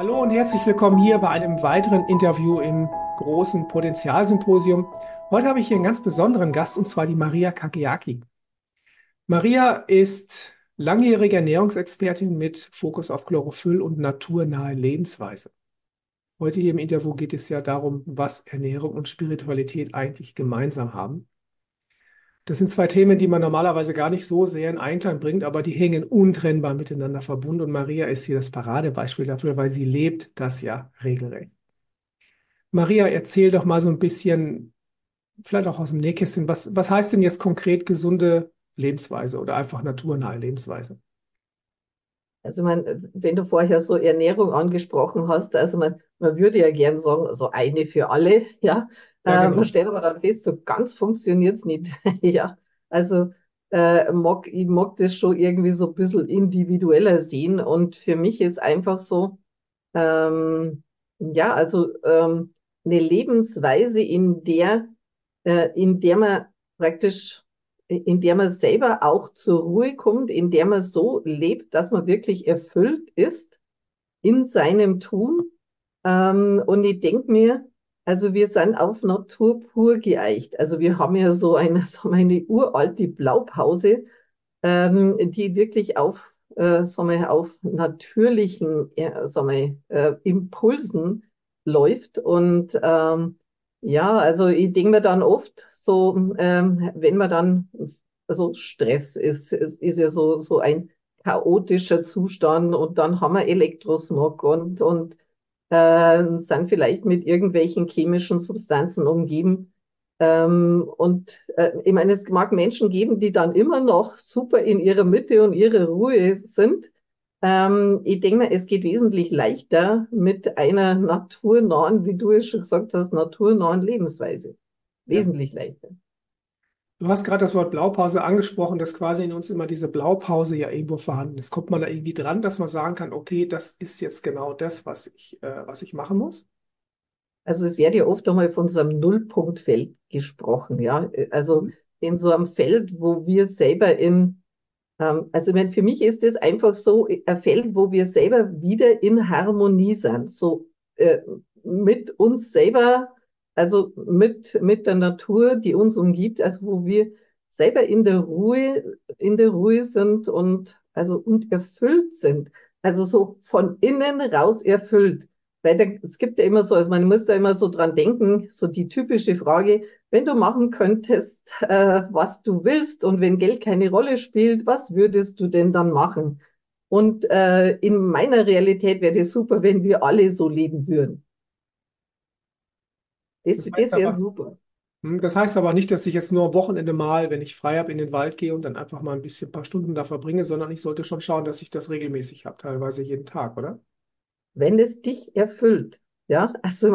Hallo und herzlich willkommen hier bei einem weiteren Interview im großen Potenzialsymposium. Heute habe ich hier einen ganz besonderen Gast, und zwar die Maria Kakeaki. Maria ist langjährige Ernährungsexpertin mit Fokus auf Chlorophyll und naturnahe Lebensweise. Heute hier im Interview geht es ja darum, was Ernährung und Spiritualität eigentlich gemeinsam haben. Das sind zwei Themen, die man normalerweise gar nicht so sehr in Einklang bringt, aber die hängen untrennbar miteinander verbunden. Und Maria ist hier das Paradebeispiel dafür, weil sie lebt das ja regelrecht. Maria, erzähl doch mal so ein bisschen, vielleicht auch aus dem Nähkästchen, was heißt denn jetzt konkret gesunde Lebensweise oder einfach naturnahe Lebensweise? Also wenn du vorher so Ernährung angesprochen hast, also man würde ja gern sagen, so eine für alle, ja. Ja, Man genau. stellt aber dann fest, so ganz funktioniert's nicht, ja. Also ich mag das schon irgendwie so ein bisschen individueller sehen und für mich ist einfach so, ja, also eine Lebensweise, in der man praktisch, in der man selber auch zur Ruhe kommt, in der man so lebt, dass man wirklich erfüllt ist in seinem Tun. Und ich denke mir, also wir sind auf Natur pur geeicht. Also wir haben ja so eine, so eine uralte Blaupause, die wirklich sagen wir, auf natürlichen sagen wir, Impulsen läuft. Und ja, also ich denke mir dann oft so, wenn man dann, also Stress ist ja so ein chaotischer Zustand und dann haben wir Elektrosmog und sind vielleicht mit irgendwelchen chemischen Substanzen umgeben. Ich meine, es mag Menschen geben, die dann immer noch super in ihrer Mitte und ihrer Ruhe sind. Ich denke mal, es geht wesentlich leichter mit einer naturnahen, wie du es schon gesagt hast, naturnahen Lebensweise. Ja. Wesentlich leichter. Du hast gerade das Wort Blaupause angesprochen, dass quasi in uns immer diese Blaupause ja irgendwo vorhanden ist. Kommt man da irgendwie dran, dass man sagen kann, okay, das ist jetzt genau das, was ich machen muss? Also es wird ja oft einmal von so einem Nullpunktfeld gesprochen, ja. Also Mhm. in so einem Feld, wo wir selber also ich meine, für mich ist es einfach so ein Feld, wo wir selber wieder in Harmonie sind, so äh, mit uns selber, also mit der Natur, die uns umgibt, also wo wir selber in der Ruhe sind und erfüllt sind, also so von innen raus erfüllt. Es gibt ja immer so, also man muss da immer so dran denken, so die typische Frage, wenn du machen könntest, was du willst und wenn Geld keine Rolle spielt, was würdest du denn dann machen? Und in meiner Realität wäre es super, wenn wir alle so leben würden. Das heißt Das wäre aber, super. Das heißt aber nicht, dass ich jetzt nur am Wochenende mal, wenn ich frei habe, in den Wald gehe und dann einfach mal ein paar Stunden da verbringe, sondern ich sollte schon schauen, dass ich das regelmäßig habe, teilweise jeden Tag, oder? Wenn es dich erfüllt. Ja, also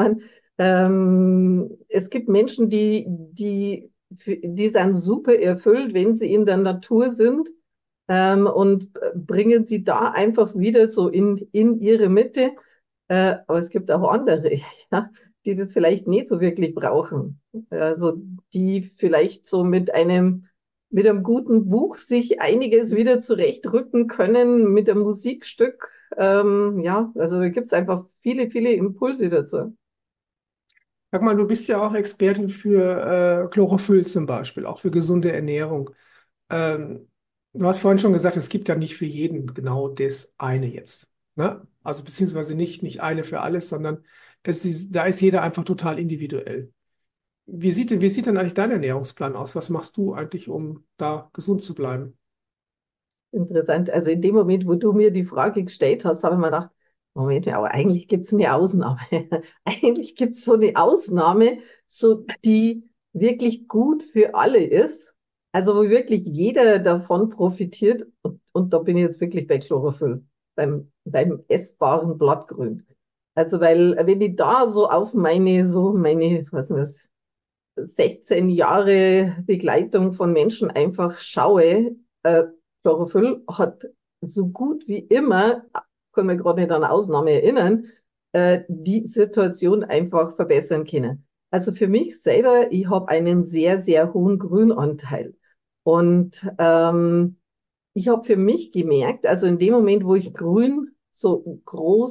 es gibt Menschen, die sind super erfüllt, wenn sie in der Natur sind, und bringen sie da einfach wieder so in ihre Mitte. Aber es gibt auch andere, ja, die das vielleicht nicht so wirklich brauchen. Also die vielleicht so mit einem guten Buch sich einiges wieder zurechtrücken können, mit einem Musikstück. Ja, also da gibt's einfach viele Impulse dazu. Sag mal, du bist ja auch Expertin für Chlorophyll zum Beispiel, auch für gesunde Ernährung. Du hast vorhin schon gesagt, es gibt ja nicht für jeden genau das eine jetzt. Ne? Also beziehungsweise nicht eine für alles, sondern da ist jeder einfach total individuell. Wie sieht denn eigentlich dein Ernährungsplan aus? Was machst du eigentlich, um da gesund zu bleiben? Interessant. Also in dem Moment, wo du mir die Frage gestellt hast, habe ich mir gedacht, Moment, ja, aber eigentlich gibt's eine Ausnahme. Eigentlich gibt's so eine Ausnahme, so die wirklich gut für alle ist. Also wo wirklich jeder davon profitiert. Und da bin ich jetzt wirklich bei Chlorophyll, beim essbaren Blattgrün. Also weil, wenn ich da so auf was ist das, 16 Jahre Begleitung von Menschen einfach schaue, Chlorophyll hat so gut wie immer, können wir gerade nicht an eine Ausnahme erinnern, die Situation einfach verbessern können. Also für mich selber, ich habe einen sehr hohen Grünanteil. Und ich habe für mich gemerkt, also in dem Moment, wo ich Grün so groß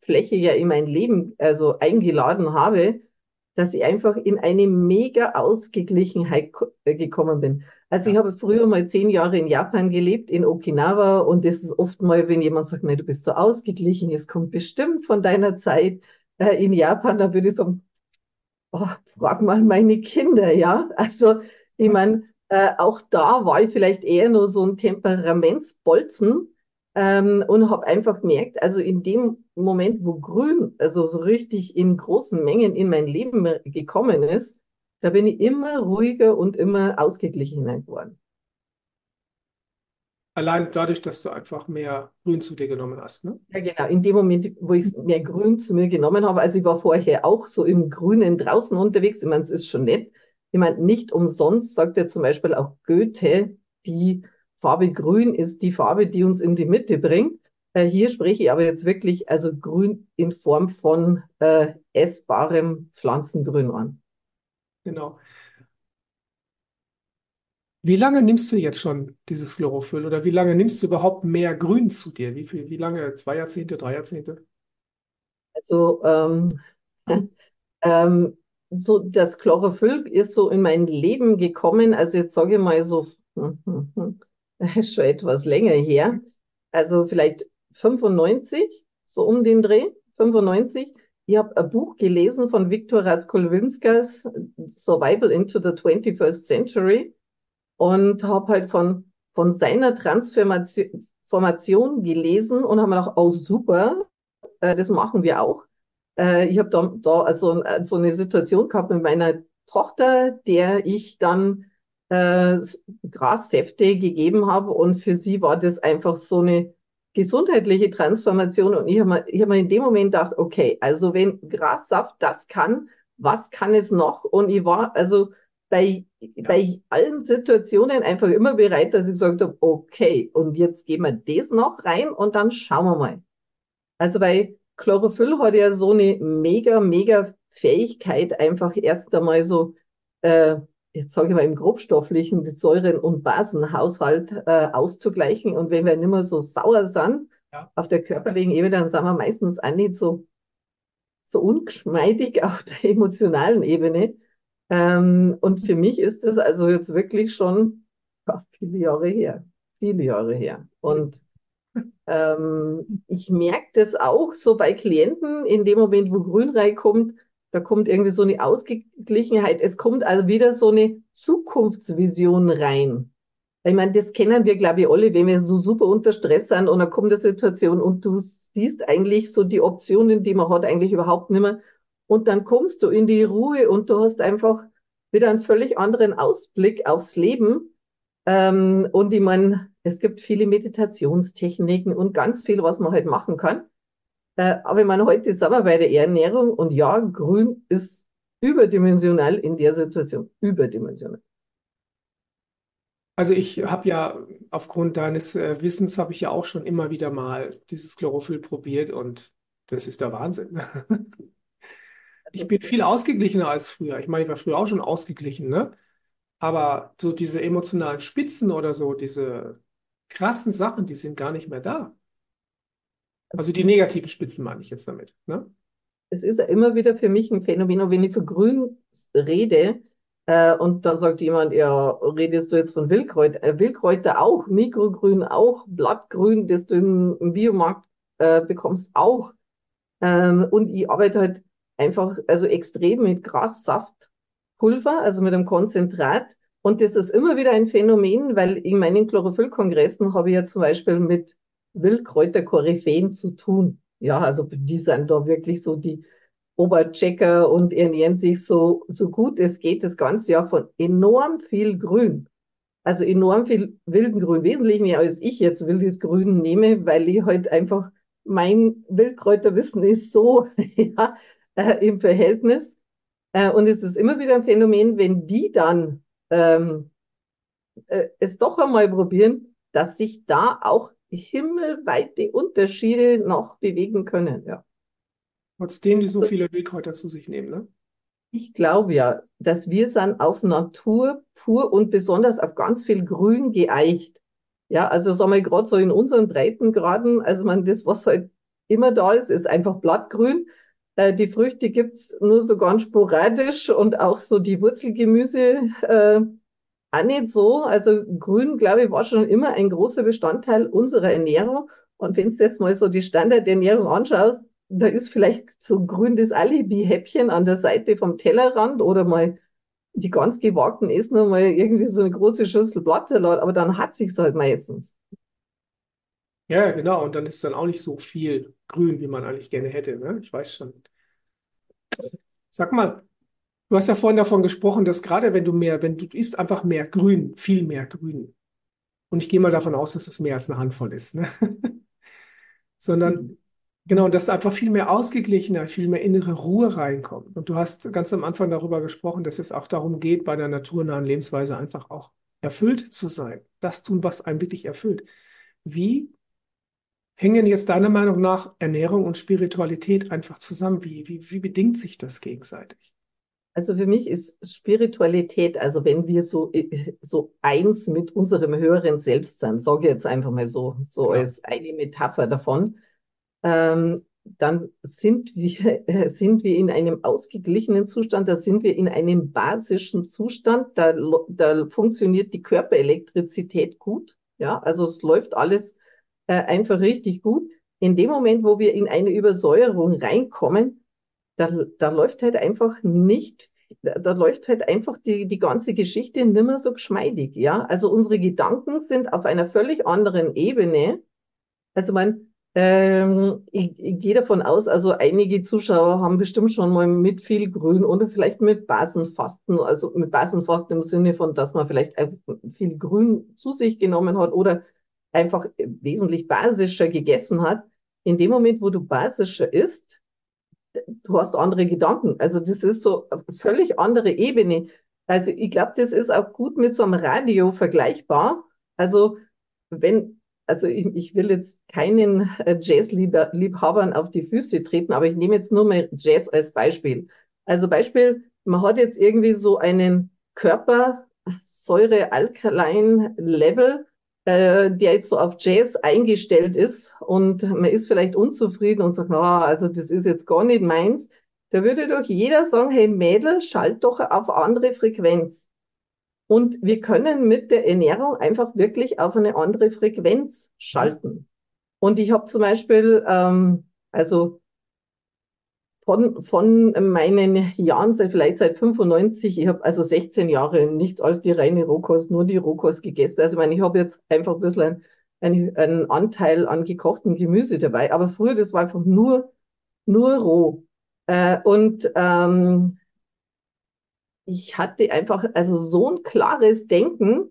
Fläche ja in mein Leben also eingeladen habe, dass ich einfach in eine mega Ausgeglichenheit gekommen bin. Also ich Ja. habe früher mal 10 Jahre in Japan gelebt, in Okinawa, und das ist oft mal, wenn jemand sagt, du bist so ausgeglichen, es kommt bestimmt von deiner Zeit in Japan, da würde ich sagen, oh, frag mal meine Kinder, ja. Also ich meine, auch da war ich vielleicht eher nur so ein Temperamentsbolzen, und habe einfach gemerkt, also in dem Moment, wo Grün, also so richtig in großen Mengen in mein Leben gekommen ist, da bin ich immer ruhiger und immer ausgeglichener geworden. Allein dadurch, dass du einfach mehr Grün zu dir genommen hast, ne? Ja, genau. In dem Moment, wo ich mehr Grün zu mir genommen habe, also ich war vorher auch so im Grünen draußen unterwegs. Ich meine, es ist schon nett. Ich meine, nicht umsonst sagt ja zum Beispiel auch Goethe, die Farbe Grün ist die Farbe, die uns in die Mitte bringt. Hier spreche ich aber jetzt wirklich also Grün in Form von essbarem Pflanzengrün an. Genau. Wie lange nimmst du jetzt schon dieses Chlorophyll oder wie lange nimmst du überhaupt mehr Grün zu dir? Wie lange? 2 Jahrzehnte, 3 Jahrzehnte? Also Ähm, so das Chlorophyll ist so in mein Leben gekommen, also jetzt sage ich mal so, ist schon etwas länger her, also vielleicht 95, so um den Dreh, 95. Ich habe ein Buch gelesen von Viktor Raskolninskas, Survival into the 21st Century, und habe halt von seiner Transformation gelesen und habe mir gedacht, oh super, das machen wir auch. Ich habe da also so eine Situation gehabt mit meiner Tochter, der ich dann äh, Grassäfte gegeben habe, und für sie war das einfach so eine gesundheitliche Transformation, und ich hab mir in dem Moment gedacht, okay, also wenn Grassaft das kann, was kann es noch? Und ich war also Ja, bei allen Situationen einfach immer bereit, dass ich gesagt habe, okay, und jetzt geben wir das noch rein und dann schauen wir mal. Also bei Chlorophyll hat ja so eine mega Fähigkeit, einfach erst einmal so, äh, jetzt sage ich mal im grobstofflichen, den Säuren- und Basenhaushalt auszugleichen. Und wenn wir nicht mehr so sauer sind ja. auf der körperlichen Ebene, dann sind wir meistens auch nicht so ungeschmeidig auf der emotionalen Ebene. Und für mich ist das also jetzt wirklich schon ja, viele Jahre her. Viele Jahre her. Und ich merke das auch so bei Klienten, in dem Moment, wo Grün reinkommt, da kommt irgendwie so eine Ausgeglichenheit. Es kommt also wieder so eine Zukunftsvision rein. Ich meine, das kennen wir, glaube ich, alle, wenn wir so super unter Stress sind und dann kommt eine Situation und du siehst eigentlich so die Optionen, die man hat, eigentlich überhaupt nicht mehr. Und dann kommst du in die Ruhe und du hast einfach wieder einen völlig anderen Ausblick aufs Leben. Und ich meine, es gibt viele Meditationstechniken und ganz viel, was man halt machen kann. Aber ich meine, heute sind wir bei der Ernährung, und ja, Grün ist überdimensional in der Situation. Überdimensional. Also ich habe ja aufgrund deines Wissens habe ich ja auch schon immer wieder mal dieses Chlorophyll probiert und das ist der Wahnsinn. Ich Also, bin viel ausgeglichener als früher. Ich meine, ich war früher auch schon ausgeglichen, ne? Aber so diese emotionalen Spitzen oder so, diese krassen Sachen, die sind gar nicht mehr da. Also die negativen Spitzen meine ich jetzt damit, ne? es ist ja immer wieder für mich ein Phänomen, und wenn ich für Grün rede, und dann sagt jemand, ja, redest du jetzt von Wildkräuter? Wildkräuter auch, Mikrogrün auch, Blattgrün, das du im Biomarkt bekommst, auch. Und ich arbeite halt einfach, also extrem mit Grassaftpulver, also mit einem Konzentrat. Und das ist immer wieder ein Phänomen, weil in meinen Chlorophyllkongressen habe ich ja zum Beispiel mit Wildkräuterkoryphäen zu tun. Ja, also die sind da wirklich so die Oberchecker und ernähren sich so gut es geht das ganze Jahr von enorm viel Grün. Also enorm viel wilden Grün, wesentlich mehr als ich jetzt wildes Grün nehme, weil ich halt einfach mein Wildkräuterwissen ist so ja, im Verhältnis. Und es ist immer wieder ein Phänomen, wenn die dann es doch einmal probieren, dass sich da auch himmelweite Unterschiede noch bewegen können. Ja. Trotzdem die so viele Wildkräuter zu sich nehmen, ne? Ich glaube ja, dass wir sind auf Natur pur und besonders auf ganz viel Grün geeicht. Ja, also sagen wir gerade so in unseren Breitengraden, also man das, was halt immer da ist einfach blattgrün. Die Früchte gibt's nur so ganz sporadisch und auch so die Wurzelgemüse auch nicht so. Also Grün, glaube ich, war schon immer ein großer Bestandteil unserer Ernährung. Und wenn du jetzt mal so die Standardernährung anschaust, da ist vielleicht so grün das Alibi-Häppchen an der Seite vom Tellerrand oder mal die ganz gewagten essen noch mal irgendwie so eine große Schüssel Blattsalat, aber dann hat sich's halt meistens. Ja, genau. Und dann ist dann auch nicht so viel grün, wie man eigentlich gerne hätte, ne? Ich weiß schon. Sag mal, du hast ja vorhin davon gesprochen, dass gerade wenn du isst einfach mehr Grün, viel mehr Grün. Und ich gehe mal davon aus, dass es mehr als eine Handvoll ist, ne? Sondern genau, dass da einfach viel mehr ausgeglichener, viel mehr innere Ruhe reinkommt. Und du hast ganz am Anfang darüber gesprochen, dass es auch darum geht, bei der naturnahen Lebensweise einfach auch erfüllt zu sein. Das tun, was einen wirklich erfüllt. Wie hängen jetzt deiner Meinung nach Ernährung und Spiritualität einfach zusammen? Wie bedingt sich das gegenseitig? Also für mich ist Spiritualität, also wenn wir so eins mit unserem höheren Selbst sind, sage ich jetzt einfach mal so Genau. als eine Metapher davon, dann sind wir in einem ausgeglichenen Zustand, da sind wir in einem basischen Zustand, da funktioniert die Körperelektrizität gut, ja, also es läuft alles einfach richtig gut. In dem Moment, wo wir in eine Übersäuerung reinkommen, da läuft halt einfach nicht, da läuft halt einfach die ganze Geschichte nimmer so geschmeidig, ja. Also unsere Gedanken sind auf einer völlig anderen Ebene. Also ich gehe davon aus, also einige Zuschauer haben bestimmt schon mal mit viel Grün oder vielleicht mit Basenfasten, also mit Basenfasten im Sinne von, dass man vielleicht einfach viel Grün zu sich genommen hat oder einfach wesentlich basischer gegessen hat. In dem Moment, wo du basischer isst, du hast andere Gedanken. Also das ist so eine völlig andere Ebene. Also ich glaube, das ist auch gut mit so einem Radio vergleichbar. Also also ich will jetzt keinen Jazz-Liebhabern auf die Füße treten, aber ich nehme jetzt nur mal Jazz als Beispiel. Also Beispiel, man hat jetzt irgendwie so einen Körpersäure-Alkaline-Level, der jetzt so auf Jazz eingestellt ist und man ist vielleicht unzufrieden und sagt, also das ist jetzt gar nicht meins. Da würde doch jeder sagen, hey Mädel, schalt doch auf andere Frequenz. Und wir können mit der Ernährung einfach wirklich auf eine andere Frequenz Mhm. schalten. Und ich habe zum Beispiel, also von meinen Jahren, vielleicht seit 95, ich habe also 16 Jahre nichts als die reine Rohkost, nur die Rohkost gegessen. Also ich meine, ich habe jetzt einfach ein bisschen einen Anteil an gekochtem Gemüse dabei, aber früher, das war einfach nur roh. Und ich hatte einfach also so ein klares Denken,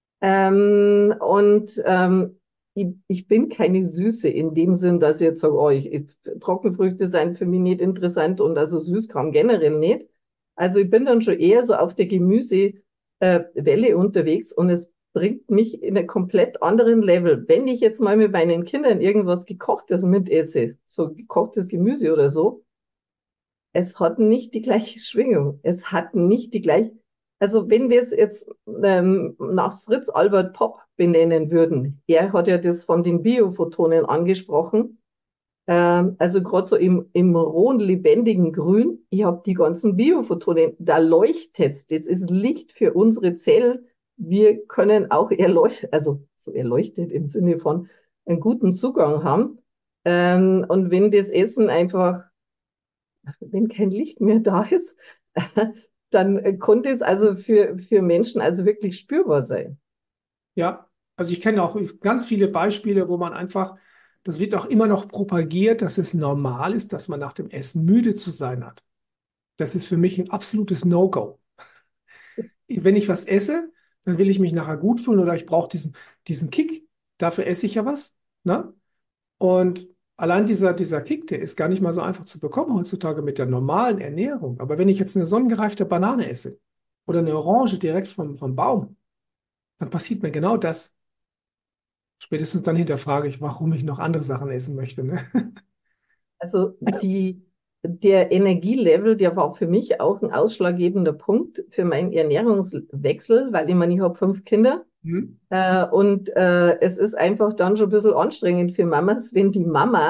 und ich bin keine Süße in dem Sinn, dass ich jetzt sage, Trockenfrüchte sind für mich nicht interessant und also Süßkram generell nicht. Also ich bin dann schon eher so auf der Gemüsewelle Welle unterwegs und es bringt mich in einen komplett anderen Level. Wenn ich jetzt mal mit meinen Kindern irgendwas Gekochtes mitesse, so gekochtes Gemüse oder so, es hat nicht die gleiche Schwingung. Es hat nicht die gleiche, also wenn wir es jetzt nach Fritz Albert Popp benennen würden, er hat ja das von den Biophotonen angesprochen, also gerade so im rohen, lebendigen Grün, ich habe die ganzen Biophotonen, da leuchtet's, das ist Licht für unsere Zellen. Wir können auch also so erleuchtet im Sinne von einen guten Zugang haben. Und wenn das Essen einfach wenn kein Licht mehr da ist, dann konnte es also für Menschen also wirklich spürbar sein. Ja, also ich kenne auch ganz viele Beispiele, wo man einfach, das wird auch immer noch propagiert, dass es normal ist, dass man nach dem Essen müde zu sein hat. Das ist für mich ein absolutes No-Go. Wenn ich was esse, dann will ich mich nachher gut fühlen oder ich brauche diesen Kick. Dafür esse ich ja was, ne? Und allein dieser Kick, der ist gar nicht mal so einfach zu bekommen heutzutage mit der normalen Ernährung. Aber wenn ich jetzt eine sonnengereifte Banane esse oder eine Orange direkt vom Baum, dann passiert mir genau das. Spätestens dann hinterfrage ich, warum ich noch andere Sachen essen möchte, ne? Also der Energielevel, der war für mich auch ein ausschlaggebender Punkt für meinen Ernährungswechsel, weil ich meine, ich habe 5 Kinder. Hm? Und es ist einfach dann schon ein bisschen anstrengend für Mamas, wenn die Mama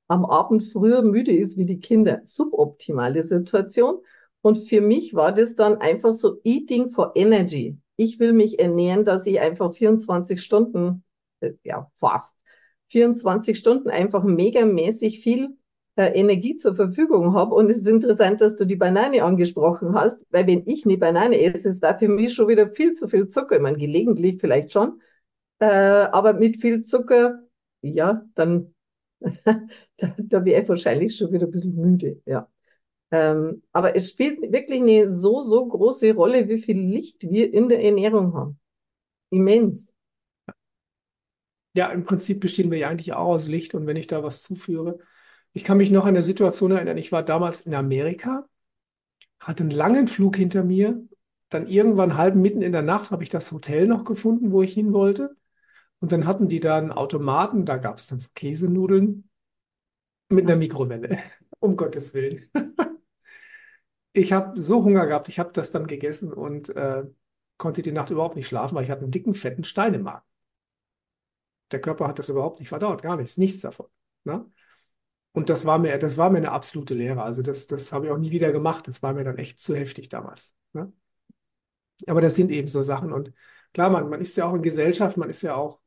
am Abend früher müde ist wie die Kinder. Suboptimale Situation. Und für mich war das dann einfach so Eating for Energy. Ich will mich ernähren, dass ich einfach 24 Stunden, ja, fast 24 Stunden einfach megamäßig viel Energie zur Verfügung habe. Und es ist interessant, dass du die Banane angesprochen hast, weil wenn ich eine Banane esse, es war für mich schon wieder viel zu viel Zucker. Ich meine, gelegentlich vielleicht schon, aber mit viel Zucker, ja, dann da wäre ich wahrscheinlich schon wieder ein bisschen müde, ja. Aber es spielt wirklich eine so, so große Rolle, wie viel Licht wir in der Ernährung haben. Immens. Ja, im Prinzip bestehen wir ja eigentlich auch aus Licht und wenn ich da was zuführe. Ich kann mich noch an eine Situation erinnern, ich war damals in Amerika, hatte einen langen Flug hinter mir, dann irgendwann halb mitten in der Nacht habe ich das Hotel noch gefunden, wo ich hin wollte und dann hatten die da einen Automaten, da gab es dann so Käsenudeln mit einer Mikrowelle, um Gottes Willen. Ich habe so Hunger gehabt, ich habe das dann gegessen und konnte die Nacht überhaupt nicht schlafen, weil ich hatte einen dicken, fetten Stein im Magen. Der Körper hat das überhaupt nicht verdaut, gar nichts, nichts davon. Ne? Und das war mir eine absolute Lehre. Also das habe ich auch nie wieder gemacht. Das war mir dann echt zu heftig damals. Ne? Aber das sind eben so Sachen. Und klar, man ist ja auch in Gesellschaft, man ist ja auch,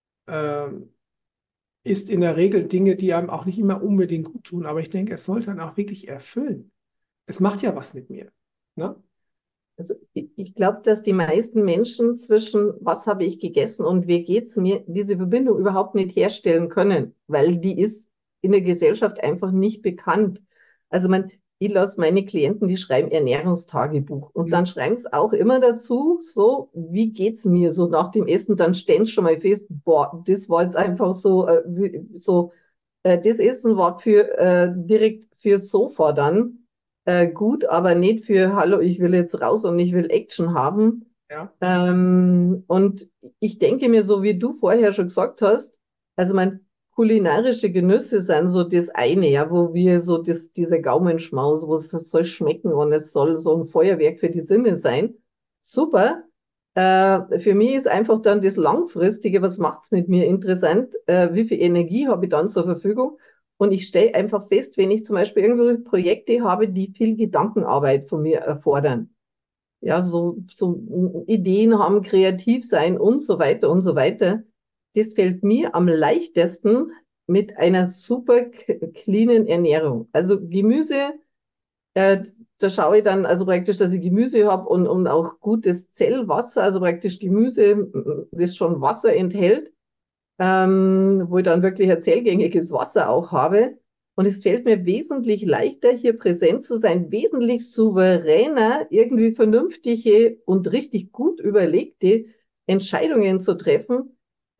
isst in der Regel Dinge, die einem auch nicht immer unbedingt gut tun. Aber ich denke, es sollte dann auch wirklich erfüllen. Es macht ja was mit mir. Ne? Also ich glaube, dass die meisten Menschen zwischen was habe ich gegessen und wie geht's mir, diese Verbindung überhaupt nicht herstellen können, weil die ist in der Gesellschaft einfach nicht bekannt. Also ich lasse meine Klienten, die schreiben Ernährungstagebuch und dann Mhm. schreiben sie auch immer dazu, so, wie geht's mir so nach dem Essen, dann stellen sie schon mal fest, boah, das war jetzt einfach so, das Essen war für direkt fürs Sofa dann gut, aber nicht für, hallo, ich will jetzt raus und ich will Action haben. Ja. Und ich denke mir, so wie du vorher schon gesagt hast, also kulinarische Genüsse sind so das eine, ja, wo wir so dieser Gaumenschmaus, wo es soll schmecken und es soll so ein Feuerwerk für die Sinne sein. Super. Für mich ist einfach dann das Langfristige, was macht's mit mir interessant, wie viel Energie habe ich dann zur Verfügung? Und ich stelle einfach fest, wenn ich zum Beispiel irgendwelche Projekte habe, die viel Gedankenarbeit von mir erfordern, ja, so Ideen haben, kreativ sein und so weiter und so weiter. Das fällt mir am leichtesten mit einer super cleanen Ernährung. Also Gemüse, äh, da schaue ich dann also praktisch, dass ich Gemüse habe und auch gutes Zellwasser, also praktisch Gemüse, das schon Wasser enthält, wo ich dann wirklich ein zellgängiges Wasser auch habe. Und es fällt mir wesentlich leichter, hier präsent zu sein, wesentlich souveräner, irgendwie vernünftige und richtig gut überlegte Entscheidungen zu treffen,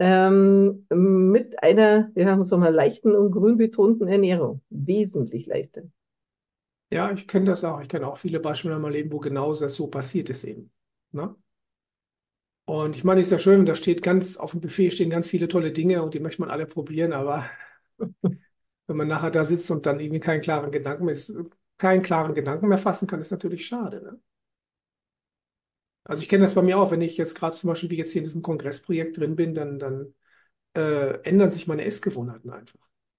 mit einer, ja, sagen wir, leichten und grün betonten Ernährung. Wesentlich leichter. Ja, ich kenne das auch. Ich kenne auch viele Beispiele in meinem Leben, wo genau das so passiert ist eben. Ne? Und ich meine, ist ja schön, da steht ganz, auf dem Buffet stehen ganz viele tolle Dinge und die möchte man alle probieren, aber wenn man nachher da sitzt und dann irgendwie keinen klaren Gedanken mehr fassen kann, ist natürlich schade, ne? Also ich kenne das bei mir auch, wenn ich jetzt gerade zum Beispiel wie jetzt hier in diesem Kongressprojekt drin bin, dann ändern sich meine Essgewohnheiten einfach.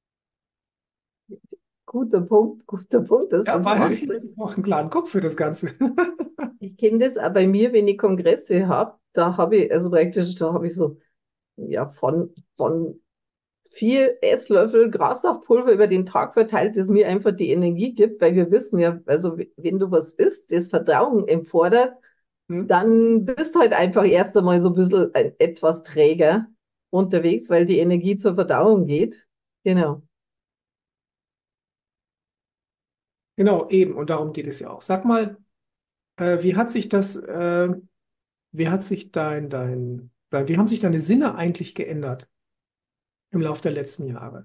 Guter Punkt, dass du Ja, das weil ich ansprichst. brauche einen klaren Kopf für das Ganze. Ich kenne das auch bei mir, wenn ich Kongresse habe, da habe ich, also praktisch, da habe ich so, ja, von 4 Esslöffel Grassaftpulver über den Tag verteilt, das mir einfach die Energie gibt, weil wir wissen ja, also wenn du was isst, das Verdauung erfordert, Hm? dann bist halt einfach erst einmal so ein bisschen etwas träger unterwegs, weil die Energie zur Verdauung geht. Genau. Genau, eben. Und darum geht es ja auch. Sag mal, wie hat sich wie hat sich wie haben sich deine Sinne eigentlich geändert im Laufe der letzten Jahre?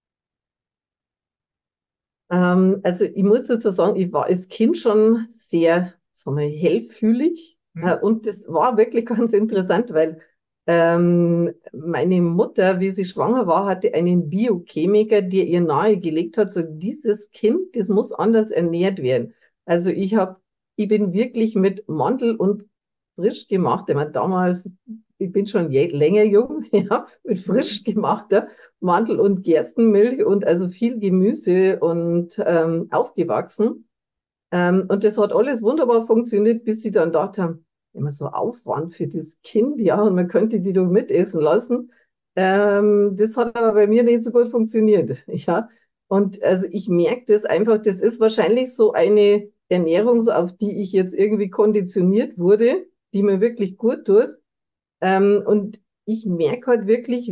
Also ich muss dazu sagen, ich war als Kind schon sehr, sagen wir, hellfühlig. Hm? Und das war wirklich ganz interessant, weil meine Mutter, wie sie schwanger war, hatte einen Biochemiker, der ihr nahegelegt hat, so dieses Kind, das muss anders ernährt werden. Also ich bin wirklich mit Mandel und frisch gemacht, ich meine, damals, ich bin schon länger jung, ja, mit Hm? frisch gemachter Mandel- und Gerstenmilch und also viel Gemüse und aufgewachsen. Und das hat alles wunderbar funktioniert, bis sie dann gedacht haben, immer so Aufwand für das Kind, ja, und man könnte die doch mitessen lassen. Das hat aber bei mir nicht so gut funktioniert, ja. Und also ich merke das einfach, das ist wahrscheinlich so eine Ernährung, so auf die ich jetzt irgendwie konditioniert wurde, die mir wirklich gut tut. Und ich merke halt wirklich,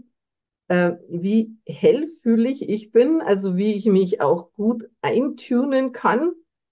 wie hellfühlig ich bin, also wie ich mich auch gut eintunen kann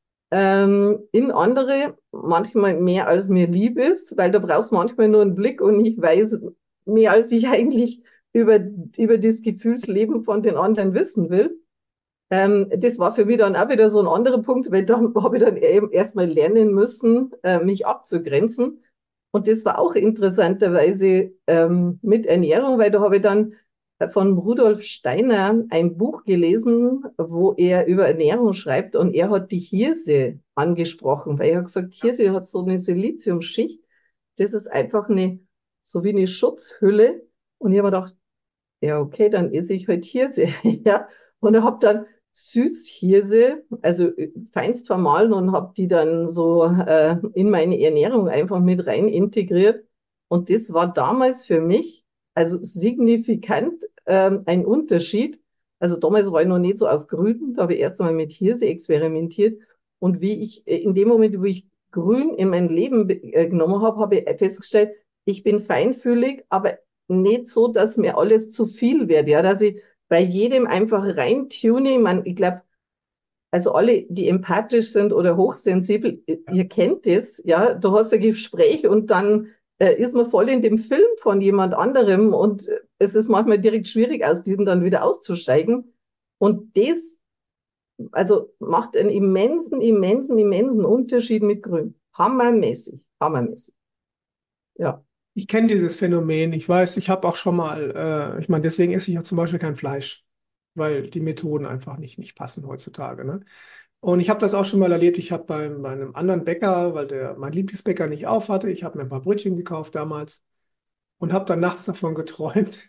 in andere, manchmal mehr als mir lieb ist, weil da brauchst du manchmal nur einen Blick und ich weiß mehr, als ich eigentlich über das Gefühlsleben von den anderen wissen will. Das war für mich dann auch wieder so ein anderer Punkt, weil da habe ich dann eben erstmal lernen müssen, mich abzugrenzen. Und das war auch interessanterweise mit Ernährung, weil da habe ich dann von Rudolf Steiner ein Buch gelesen, wo er über Ernährung schreibt und er hat die Hirse angesprochen, weil er hat gesagt, Hirse hat so eine Siliziumschicht, das ist einfach so wie eine Schutzhülle. Und ich habe mir gedacht, ja, okay, dann esse ich halt Hirse, ja. Und ich habe dann Süßhirse, also feinst vermahlen und habe die dann so in meine Ernährung einfach mit rein integriert. Und das war damals für mich also signifikant ein Unterschied. Also damals war ich noch nicht so auf Grün, da habe ich erst einmal mit Hirse experimentiert. Und wie ich in dem Moment, wo ich Grün in mein Leben genommen habe, habe ich festgestellt, ich bin feinfühlig, aber nicht so, dass mir alles zu viel wird, ja, dass ich bei jedem einfach reintune. Ich glaube, also alle, die empathisch sind oder hochsensibel, Ja. ihr kennt das, ja, du hast ein Gespräch und dann ist man voll in dem Film von jemand anderem und es ist manchmal direkt schwierig, aus diesem dann wieder auszusteigen. Und das, also macht einen immensen Unterschied mit Grün. Hammermäßig. Ja. Ich kenne dieses Phänomen. Ich weiß, ich habe auch schon mal, ich meine, deswegen esse ich ja zum Beispiel kein Fleisch, weil die Methoden einfach nicht passen heutzutage, ne? Und ich habe das auch schon mal erlebt. Ich habe bei einem anderen Bäcker, weil mein Lieblingsbäcker nicht auf hatte, ich habe mir ein paar Brötchen gekauft damals und habe dann nachts davon geträumt,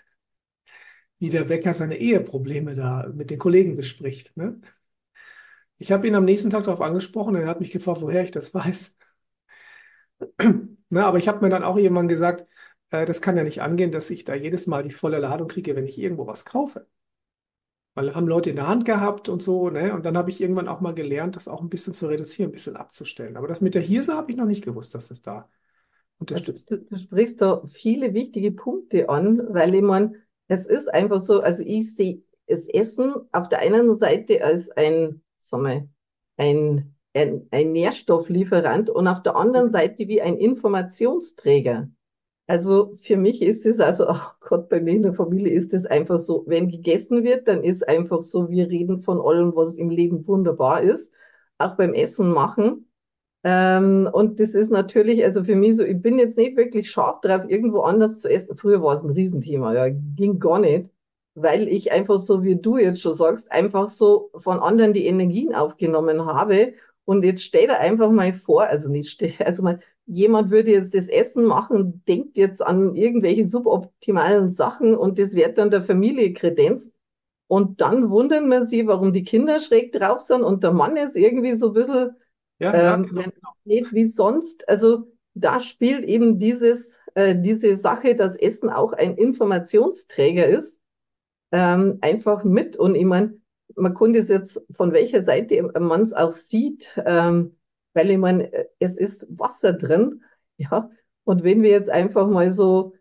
wie der Bäcker seine Eheprobleme da mit den Kollegen bespricht, ne? Ich habe ihn am nächsten Tag darauf angesprochen, er hat mich gefragt, woher ich das weiß. Na, aber ich habe mir dann auch irgendwann gesagt, das kann ja nicht angehen, dass ich da jedes Mal die volle Ladung kriege, wenn ich irgendwo was kaufe. Weil haben Leute in der Hand gehabt und so, ne? Und dann habe ich irgendwann auch mal gelernt, das auch ein bisschen zu reduzieren, ein bisschen abzustellen. Aber das mit der Hirse habe ich noch nicht gewusst, dass das da Also unterstützt. du sprichst da viele wichtige Punkte an, weil ich meine, es ist einfach so, also ich sehe das Essen auf der einen Seite als sag mal, ein Nährstofflieferant und auf der anderen Seite wie ein Informationsträger. Also für mich ist es also, ach Gott, bei mir in der Familie ist es einfach so, wenn gegessen wird, dann ist einfach so, wir reden von allem, was im Leben wunderbar ist, auch beim Essen machen. Und das ist natürlich, also für mich so, ich bin jetzt nicht wirklich scharf drauf, irgendwo anders zu essen. Früher war es ein Riesenthema, ja, ging gar nicht, weil ich einfach so, wie du jetzt schon sagst, einfach so von anderen die Energien aufgenommen habe. Und jetzt stell dir einfach mal vor, also nicht stell, also mal, jemand würde jetzt das Essen machen, denkt jetzt an irgendwelche suboptimalen Sachen und das wird dann der Familie kredenzt. Und dann wundern wir sie, warum die Kinder schräg drauf sind und der Mann ist irgendwie so ein bisschen Ja, genau. nicht wie sonst. Also da spielt eben diese Sache, dass Essen auch ein Informationsträger ist, einfach mit. Und ich meine, man konnte es jetzt von welcher Seite man es auch sieht, weil ich meine, es ist Wasser drin, ja. Und wenn wir jetzt einfach mal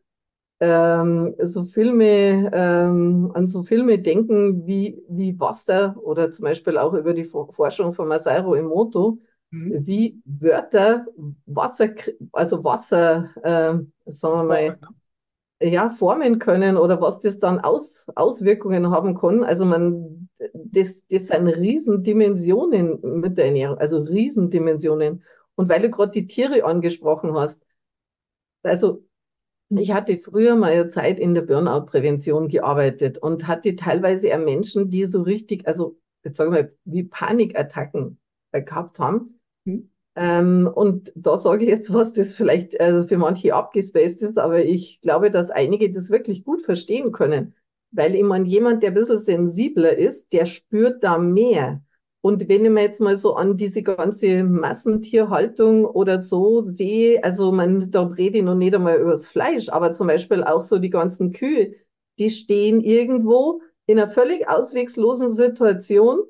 so Filme, an so Filme denken wie Wasser oder zum Beispiel auch über die Forschung von Masaru Emoto, Mhm. wie Wörter Wasser, also Wasser, sagen Zu wir formen, mal, ne? ja, formen können oder was das dann Auswirkungen haben kann. Also das sind Riesendimensionen mit der Ernährung, also Riesendimensionen. Und weil du gerade die Tiere angesprochen hast, also ich hatte früher mal eine Zeit in der Burnout-Prävention gearbeitet und hatte teilweise auch Menschen, die so richtig, also jetzt sagen wir mal, wie Panikattacken gehabt haben. Mhm. Und da sage ich jetzt was, das vielleicht also für manche abgespaced ist, aber ich glaube, dass einige das wirklich gut verstehen können. Weil ich meine, jemand, der ein bisschen sensibler ist, der spürt da mehr. Und wenn ich mir jetzt mal so an diese ganze Massentierhaltung oder so sehe, also man, da rede ich noch nicht einmal über das Fleisch, aber zum Beispiel auch so die ganzen Kühe, die stehen irgendwo in einer völlig ausweglosen Situation,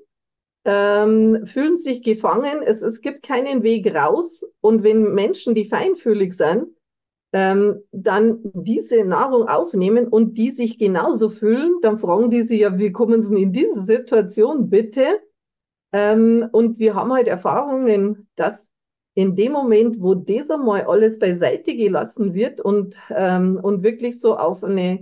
fühlen sich gefangen, es gibt keinen Weg raus. Und wenn Menschen, die feinfühlig sind, dann diese Nahrung aufnehmen und die sich genauso fühlen, dann fragen die sich ja, wie kommen sie in diese Situation bitte? Und wir haben halt Erfahrungen, dass in dem Moment, wo das einmal alles beiseite gelassen wird und wirklich so auf eine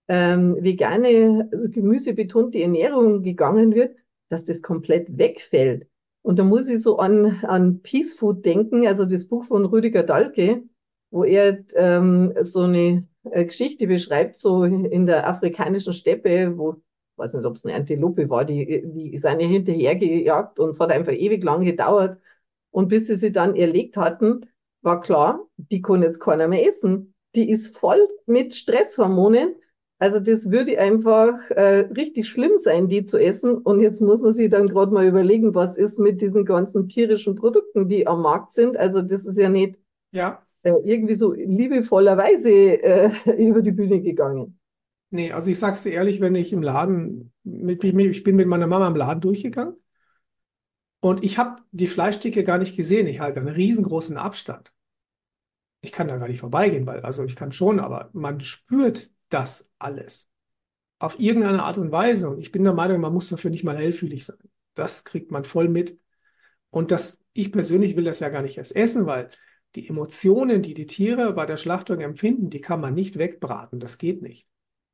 vegane, also gemüsebetonte Ernährung gegangen wird, dass das komplett wegfällt. Und da muss ich so an Peace Food denken, also das Buch von Rüdiger Dahlke, wo er so eine Geschichte beschreibt, so in der afrikanischen Steppe, wo, weiß nicht, ob es eine Antilope war, die sind ja hinterhergejagt und es hat einfach ewig lang gedauert. Und bis sie sie dann erlegt hatten, war klar, die kann jetzt keiner mehr essen. Die ist voll mit Stresshormonen. Also das würde einfach richtig schlimm sein, die zu essen. Und jetzt muss man sich dann gerade mal überlegen, was ist mit diesen ganzen tierischen Produkten, die am Markt sind. Also das ist ja nicht Ja, irgendwie so liebevollerweise über die Bühne gegangen. nee, also ich sag's dir ehrlich, wenn ich im Laden, ich bin mit meiner Mama im Laden durchgegangen und ich habe die Fleischtheke gar nicht gesehen. Ich halte einen riesengroßen Abstand. Ich kann da gar nicht vorbeigehen, weil, also ich kann schon, aber man spürt das alles auf irgendeine Art und Weise. Und ich bin der Meinung, man muss dafür nicht mal hellfühlig sein. Das kriegt man voll mit. Und ich persönlich will das ja gar nicht erst essen, weil die Emotionen, die die Tiere bei der Schlachtung empfinden, die kann man nicht wegbraten. Das geht nicht.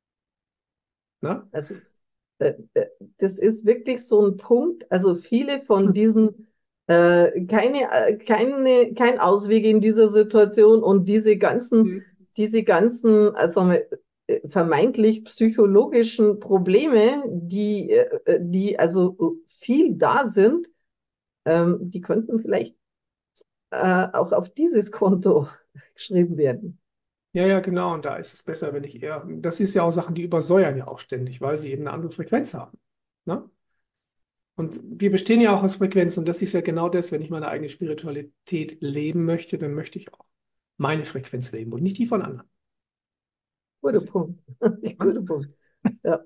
Ne? Also das ist wirklich so ein Punkt. Also viele von diesen kein Ausweg in dieser Situation und Hm. diese ganzen, also vermeintlich psychologischen Probleme, die also viel da sind, die könnten vielleicht auch auf dieses Konto geschrieben werden. Ja, ja, genau. Und da ist es besser, wenn ich eher, das ist ja auch Sachen, die übersäuern ja auch ständig, weil sie eben eine andere Frequenz haben. Ne? Und wir bestehen ja auch aus Frequenzen. Und das ist ja genau das, wenn ich meine eigene Spiritualität leben möchte, dann möchte ich auch meine Frequenz leben und nicht die von anderen. Guter Das, Punkt. ne? Guter Punkt. Ja,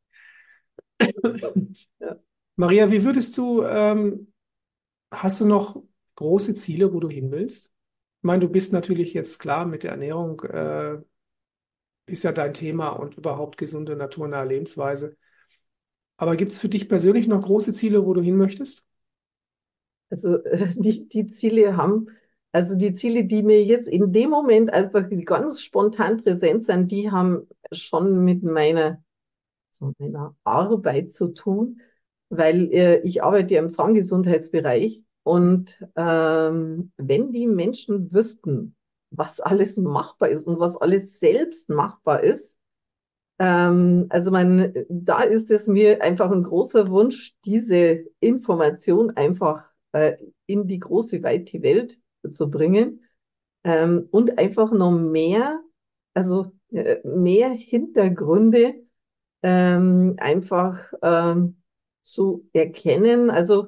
ja. Maria, wie würdest du, hast du noch große Ziele, wo du hin willst? Ich meine, du bist natürlich jetzt klar mit der Ernährung, ist ja dein Thema und überhaupt gesunde, naturnahe Lebensweise. Aber gibt es für dich persönlich noch große Ziele, wo du hin möchtest? Also die Ziele haben, also die Ziele, die mir jetzt in dem Moment einfach ganz spontan präsent sind, die haben schon mit meiner Arbeit zu tun, weil ich arbeite ja im Zahngesundheitsbereich und wenn die Menschen wüssten, was alles machbar ist und was alles selbst machbar ist, also da ist es mir einfach ein großer Wunsch, diese Information einfach in die große, weite Welt zu bringen und einfach noch mehr, also mehr Hintergründe einfach zu erkennen. Also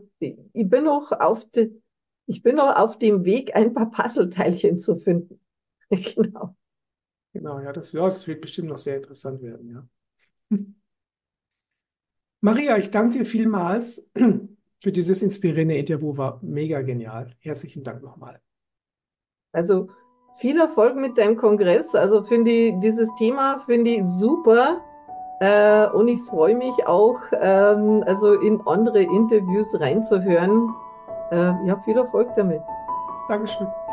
ich bin noch auf dem Weg, ein paar Puzzleteilchen zu finden. Genau. Genau, ja, das wird bestimmt noch sehr interessant werden, ja. Maria, ich danke dir vielmals für dieses inspirierende Interview, war mega genial. Herzlichen Dank nochmal. Also viel Erfolg mit deinem Kongress. Also finde ich, dieses Thema finde ich super. Und ich freue mich auch, also in andere Interviews reinzuhören. Ja, viel Erfolg damit. Dankeschön.